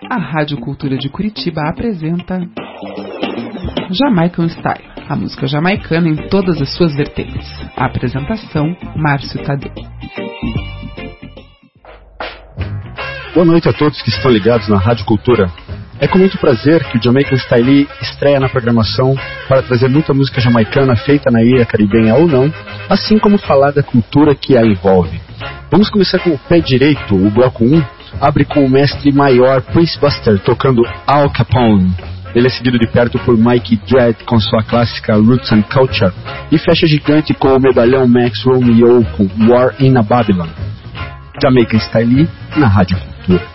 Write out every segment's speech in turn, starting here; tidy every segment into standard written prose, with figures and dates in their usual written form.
A Rádio Cultura de Curitiba apresenta Jamaican Style, a música jamaicana em todas as suas vertentes. A apresentação, Márcio Tadeu. Boa noite a todos que estão ligados na Rádio Cultura. É com muito prazer que o Jamaican Style estreia na programação para trazer muita música jamaicana feita na ilha caribenha ou não, assim como falar da cultura que a envolve. Vamos começar com o pé direito. O bloco 1 abre com o mestre maior Prince Buster tocando Al Capone. Ele é seguido de perto por Mikey Dread com sua clássica Roots and Culture e fecha gigante com o medalhão Max Romeo com War in a Babylon. Jamaican Style na Rádio Cultura.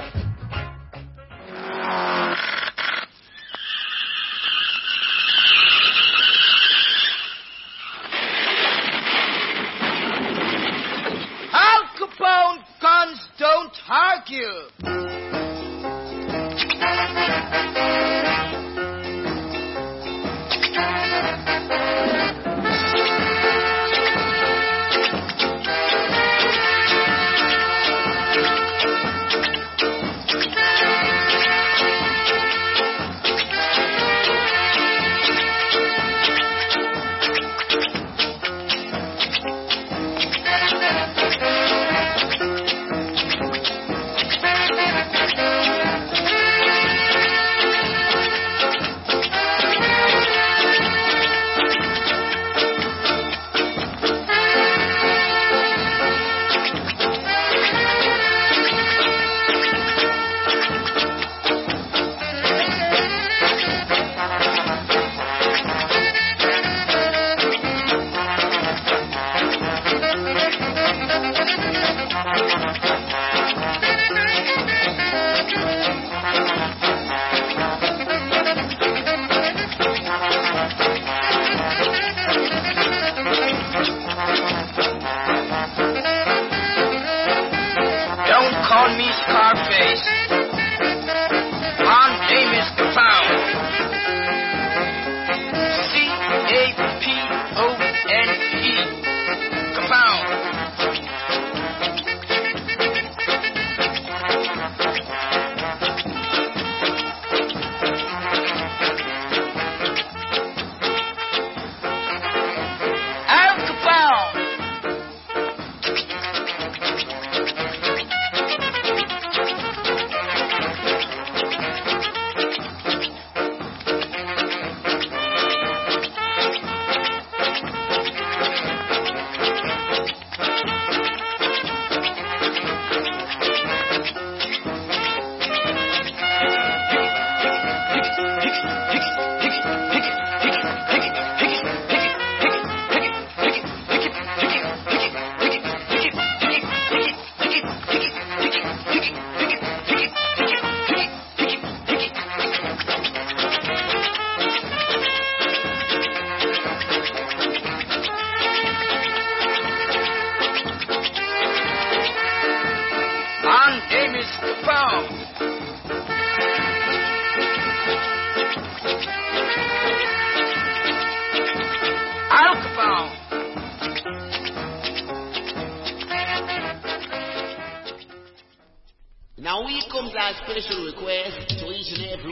Now we comes our special request to each and every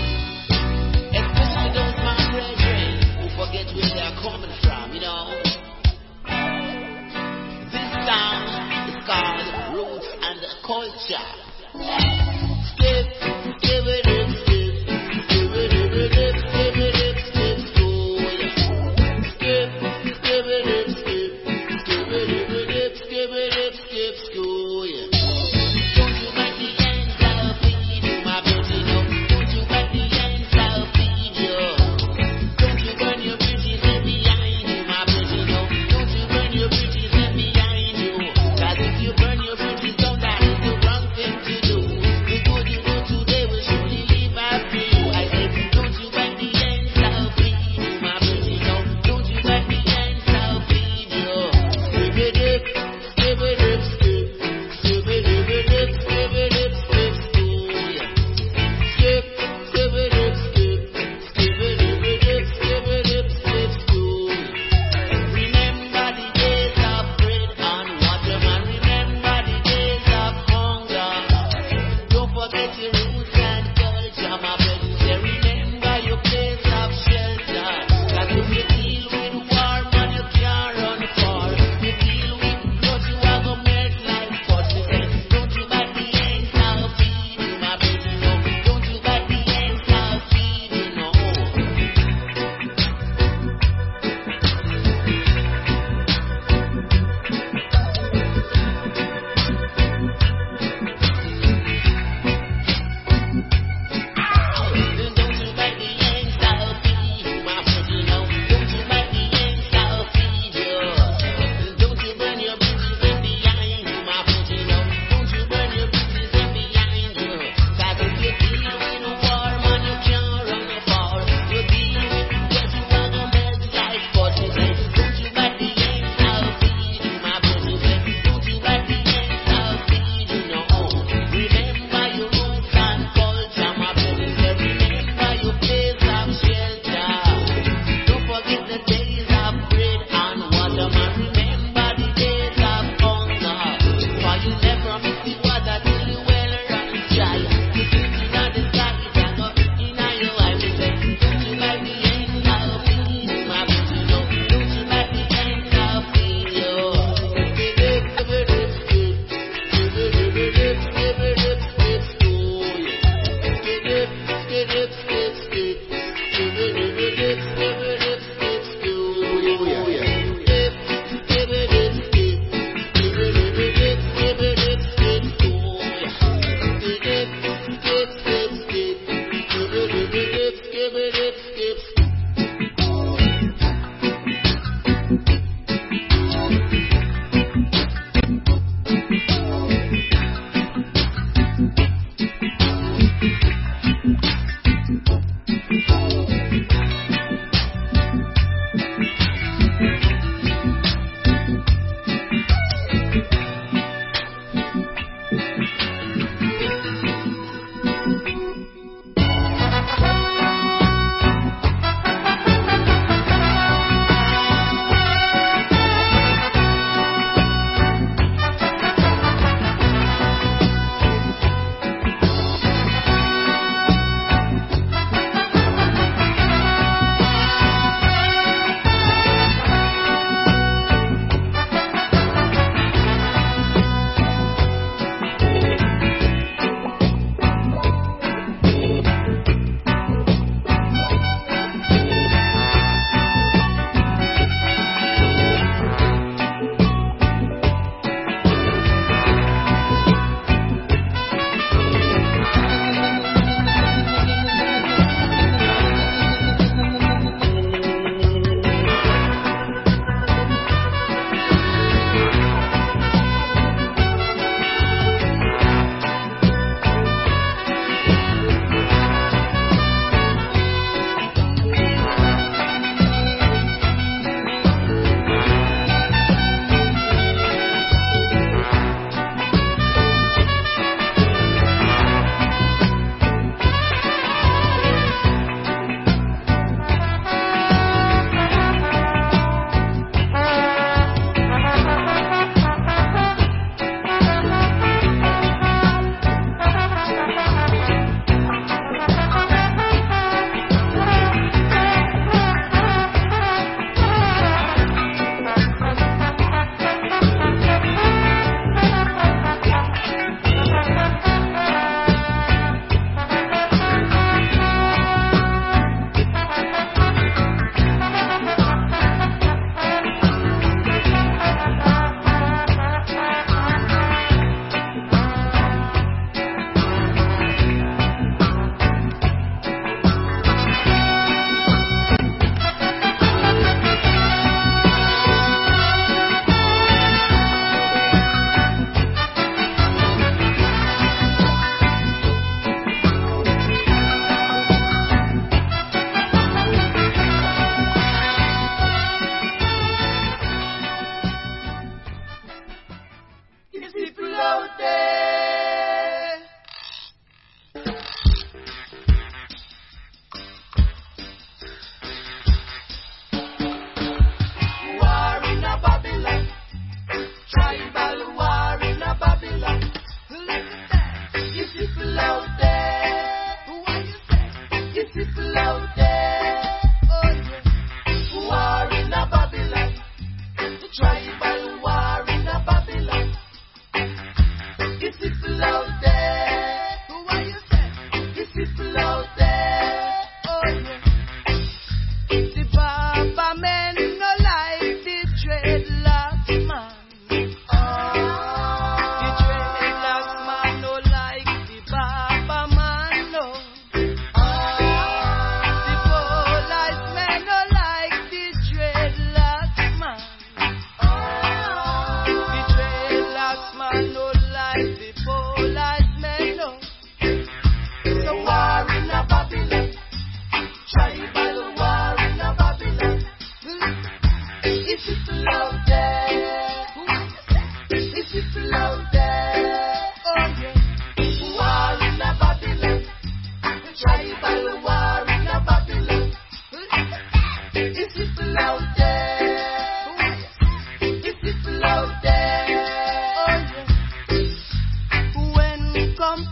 one, especially those my brethren who forget where they are coming from, you know. This song is called Roots and Culture. Skip, skip it up, skip, skip it up, skip it up, skip, school. Skip, skip it up, skip, skip it up, skip it up, skip, school. If you burn your bridges down, that is the wrong thing to do.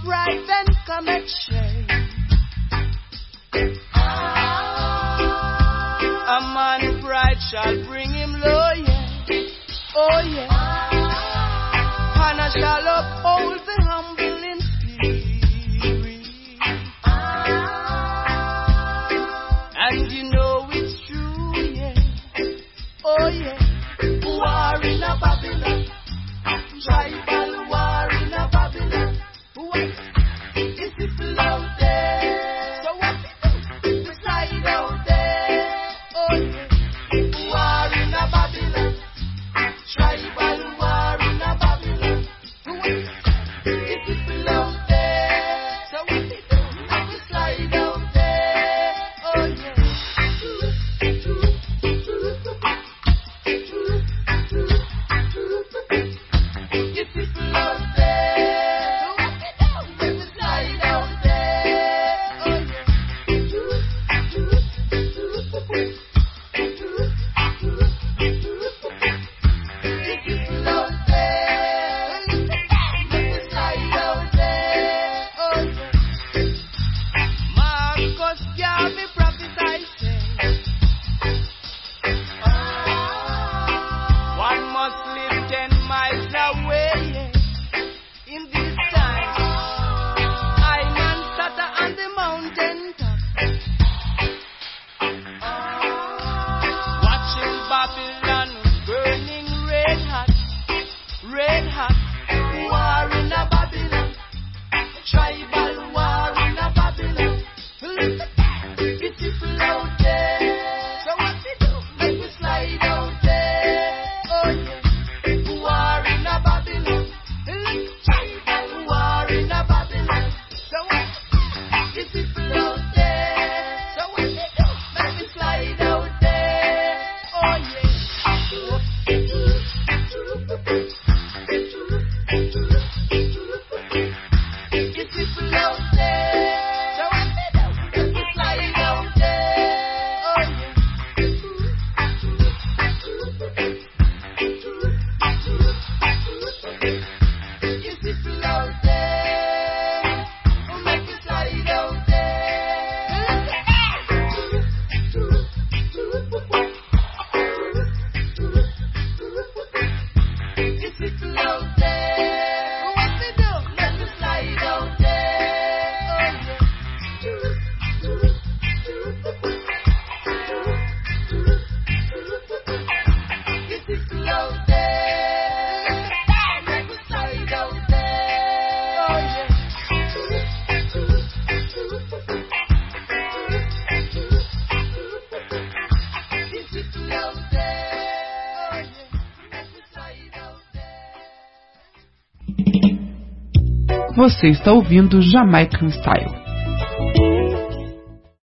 pride, then commit shame. A man's pride shall bring him low, yeah. Oh, yeah. And I shall uphold the humble in spirit. And you know it's true, yeah. Oh, yeah. War in a Babylon. Tribal war in a Babylon. What? Is it out there? So what we do? Decide out there. Oh, yeah. War in a Babylon. Tribal war in a Babylon. What? Is it out there? So what we do? Decide out there. Oh, yeah. Você está ouvindo Jamaican Style.